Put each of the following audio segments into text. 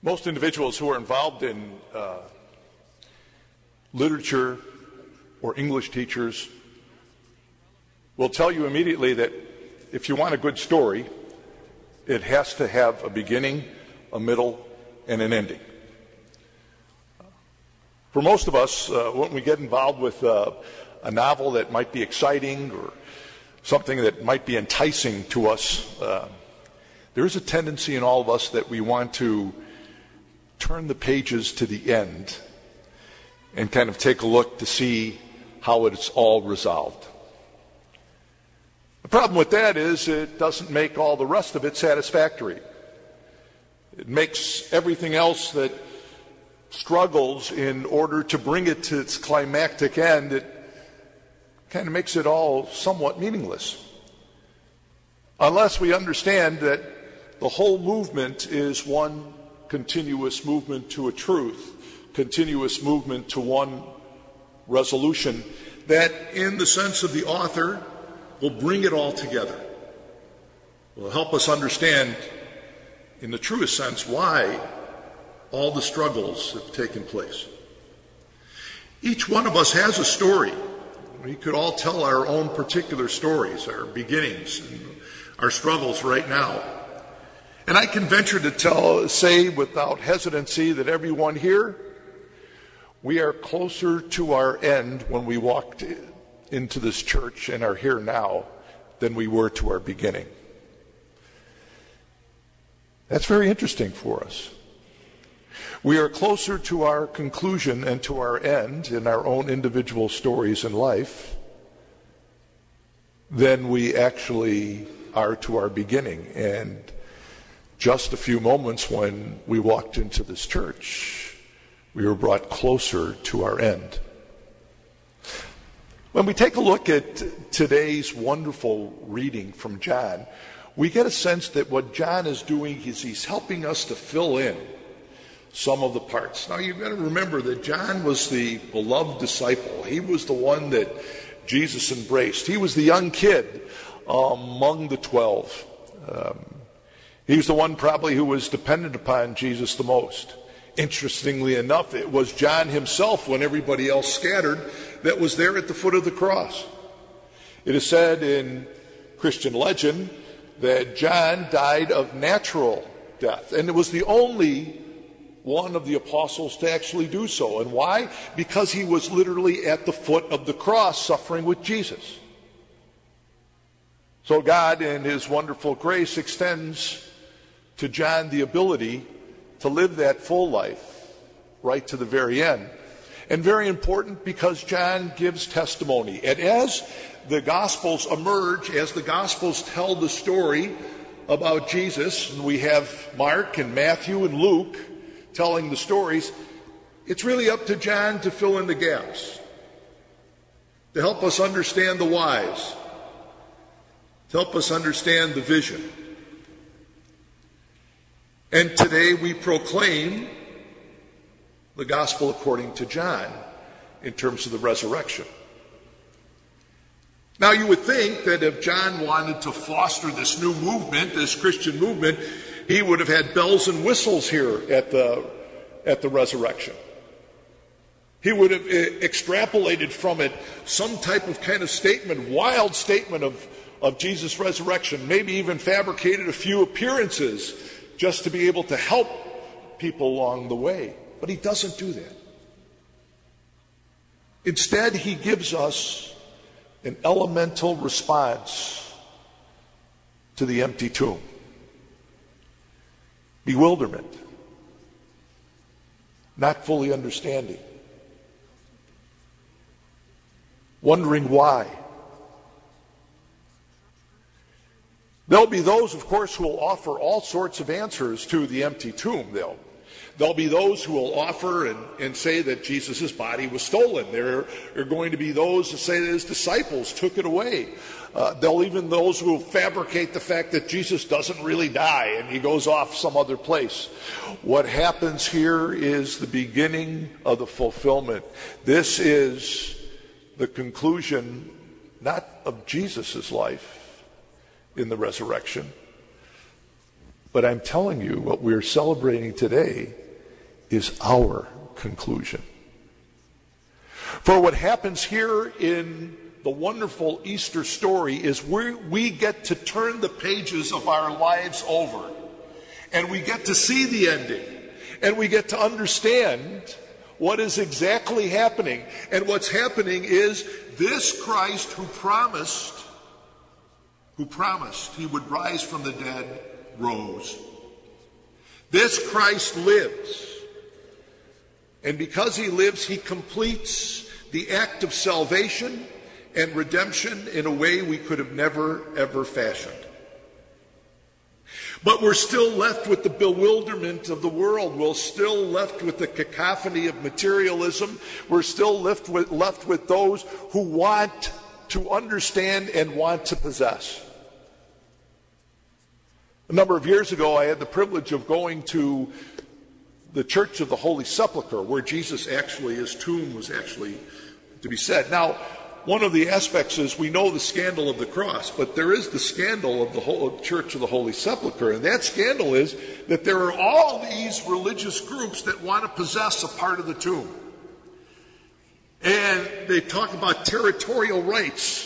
Most individuals who are involved in literature or English teachers will tell you immediately that if you want a good story, it has to have a beginning, a middle, and an ending. For most of us, when we get involved with a novel that might be exciting or something that might be enticing to us, there is a tendency in all of us that we want to turn the pages to the end and kind of take a look to see how it's all resolved. The problem with that is it doesn't make all the rest of it satisfactory. It makes everything else that struggles in order to bring it to its climactic end, it kind of makes it all somewhat meaningless. Unless we understand that the whole movement is one continuous movement to a truth, continuous movement to one resolution that, in the sense of the author, will bring it all together, will help us understand, in the truest sense, why all the struggles have taken place. Each one of us has a story. We could all tell our own particular stories, our beginnings, and our struggles right now. And I can venture to say without hesitancy that everyone here, we are closer to our end when we walked into this church and are here now than we were to our beginning. That's very interesting for us. We are closer to our conclusion and to our end in our own individual stories in life than we actually are to our beginning. And just a few moments when we walked into this church, we were brought closer to our end. When we take a look at today's wonderful reading from John, we get a sense that what John is doing is he's helping us to fill in some of the parts. Now you've got to remember that John was the beloved disciple. He was the one that Jesus embraced. He was the young kid among the 12. He was the one probably who was dependent upon Jesus the most. Interestingly enough, it was John himself, when everybody else scattered, that was there at the foot of the cross. It is said in Christian legend that John died of natural death, and it was the only one of the apostles to actually do so. And why? Because he was literally at the foot of the cross suffering with Jesus. So God, in his wonderful grace, extends to John the ability to live that full life right to the very end. And very important, because John gives testimony. And as the Gospels emerge, as the Gospels tell the story about Jesus, and we have Mark and Matthew and Luke telling the stories, it's really up to John to fill in the gaps, to help us understand the whys, to help us understand the vision. And today we proclaim the gospel according to John in terms of the resurrection. Now you would think that if John wanted to foster this new movement, this Christian movement, he would have had bells and whistles here at the resurrection. He would have extrapolated from it some type of kind of statement, wild statement of Jesus' resurrection, maybe even fabricated a few appearances just to be able to help people along the way. But he doesn't do that. Instead, he gives us an elemental response to the empty tomb. Bewilderment. Not fully understanding. Wondering why. There'll be those, of course, who will offer all sorts of answers to the empty tomb. There'll be those who will offer and say that Jesus' body was stolen. There are going to be those who say that his disciples took it away. There'll even those who will fabricate the fact that Jesus doesn't really die and he goes off some other place. What happens here is the beginning of the fulfillment. This is the conclusion not of Jesus' life in the resurrection, But I'm telling you, what we're celebrating today is our conclusion. For what happens here in the wonderful Easter story is we get to turn the pages of our lives over, and we get to see the ending, and we get to understand what is exactly happening. And what's happening is this Christ who promised he would rise from the dead, rose. This Christ lives. And because he lives, he completes the act of salvation and redemption in a way we could have never, ever fashioned. But we're still left with the bewilderment of the world. We're still left with the cacophony of materialism. We're still left with those who want to understand and want to possess. A number of years ago, I had the privilege of going to the Church of the Holy Sepulchre, where Jesus his tomb was actually to be set. Now, one of the aspects is we know the scandal of the cross, but there is the scandal of the whole Church of the Holy Sepulchre, and that scandal is that there are all these religious groups that want to possess a part of the tomb. And they talk about territorial rights.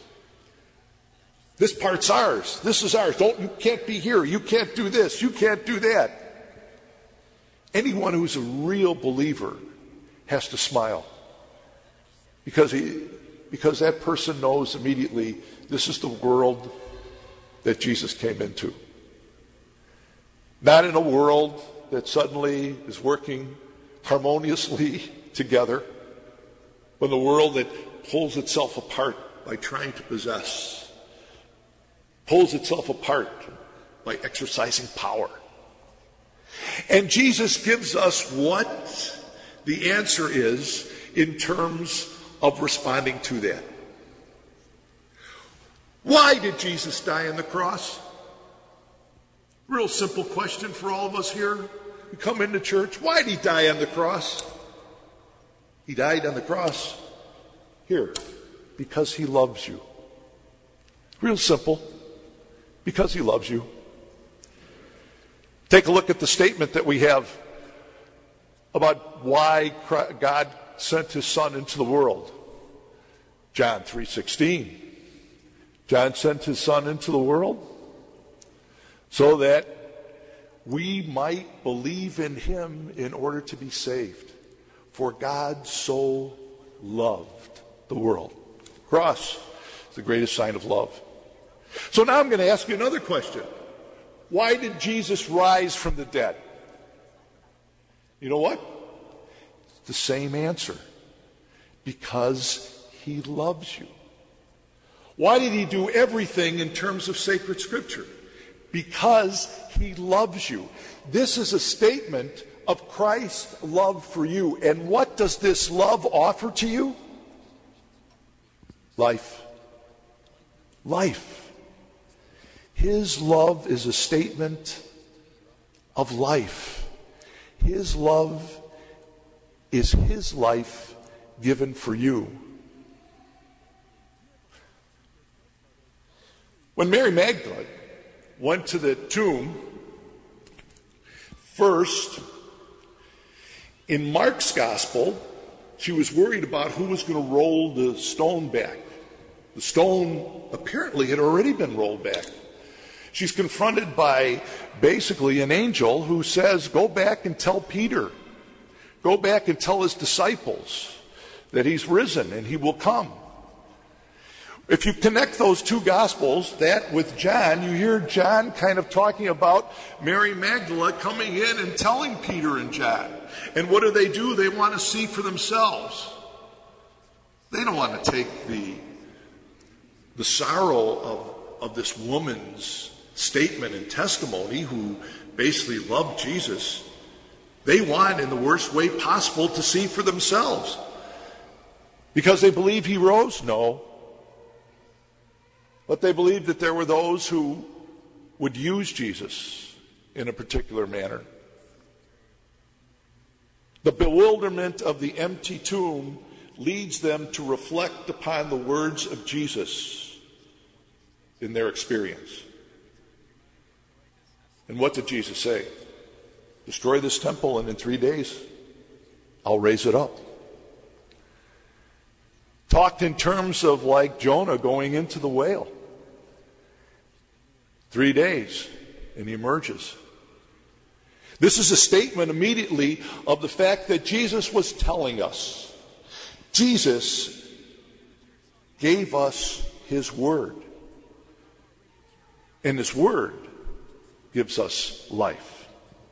This part's ours. This is ours. You can't be here. You can't do this. You can't do that. Anyone who's a real believer has to smile because that person knows immediately this is the world that Jesus came into. Not in a world that suddenly is working harmoniously together, but a world that pulls itself apart by trying to possess, pulls itself apart by exercising power. And Jesus gives us what the answer is in terms of responding to that. Why did Jesus die on the cross? Real simple question for all of us here. We come into church. Why did he die on the cross? He died on the cross here because he loves you. Real simple. Because he loves you. Take a look at the statement that we have about why God sent his son into the world. John 3:16. John sent his son into the world so that we might believe in him in order to be saved. For God so loved the world. Cross is the greatest sign of love. So now I'm going to ask you another question. Why did Jesus rise from the dead? You know what? It's the same answer. Because he loves you. Why did he do everything in terms of sacred scripture? Because he loves you. This is a statement of Christ's love for you. And what does this love offer to you? Life. Life. His love is a statement of life. His love is his life given for you. When Mary Magdalene went to the tomb, first, in Mark's gospel, she was worried about who was going to roll the stone back. The stone apparently had already been rolled back. She's confronted by basically an angel who says, go back and tell Peter. Go back and tell his disciples that he's risen and he will come. If you connect those two gospels, that with John, you hear John kind of talking about Mary Magdalene coming in and telling Peter and John. And what do? They want to see for themselves. They don't want to take the sorrow of this woman's statement and testimony who basically loved Jesus. They want, in the worst way possible, to see for themselves. Because they believe he rose? No. But they believed that there were those who would use Jesus in a particular manner. The bewilderment of the empty tomb leads them to reflect upon the words of Jesus in their experience. And what did Jesus say? Destroy this temple, and in 3 days, I'll raise it up. Talked in terms of like Jonah going into the whale. 3 days, and he emerges. This is a statement immediately of the fact that Jesus was telling us. Jesus gave us his word. And his word gives us life.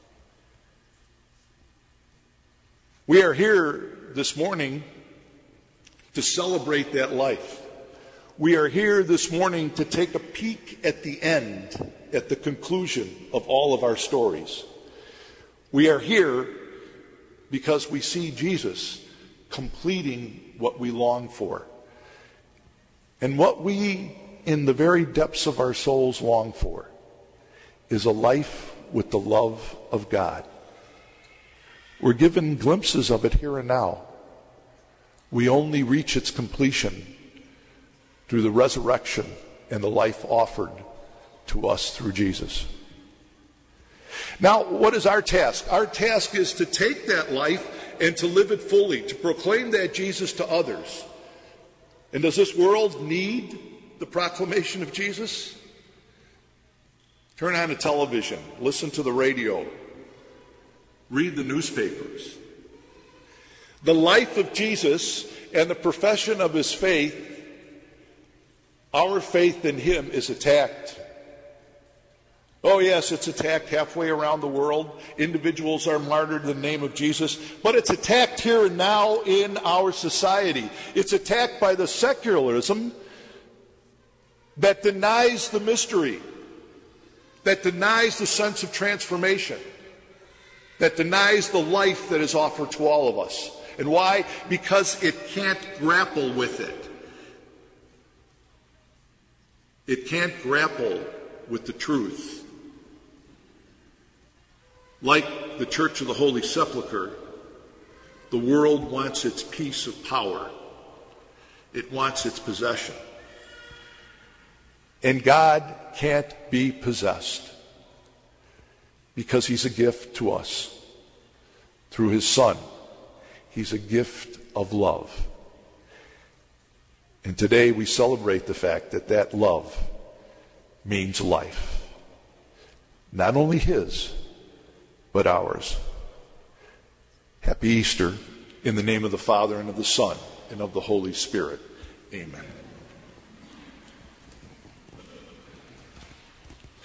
We are here this morning to celebrate that life. We are here this morning to take a peek at the end, at the conclusion of all of our stories. We are here because we see Jesus completing what we long for. And what we, in the very depths of our souls, long for is a life with the love of God. We're given glimpses of it here and now. We only reach its completion through the resurrection and the life offered to us through Jesus. Now, what is our task? Our task is to take that life and to live it fully, to proclaim that Jesus to others. And does this world need the proclamation of Jesus? Turn on the television, listen to the radio, read the newspapers. The life of Jesus and the profession of his faith, our faith in him, is attacked. Oh yes, it's attacked halfway around the world. Individuals are martyred in the name of Jesus. But it's attacked here and now in our society. It's attacked by the secularism that denies the mystery, that denies the sense of transformation, that denies the life that is offered to all of us. And why? Because it can't grapple with it. It can't grapple with the truth. Like the Church of the Holy Sepulchre, the world wants its piece of power. It wants its possession. And God can't be possessed because he's a gift to us through his Son. He's a gift of love. And today we celebrate the fact that that love means life. Not only his, but ours. Happy Easter, in the name of the Father, and of the Son, and of the Holy Spirit. Amen.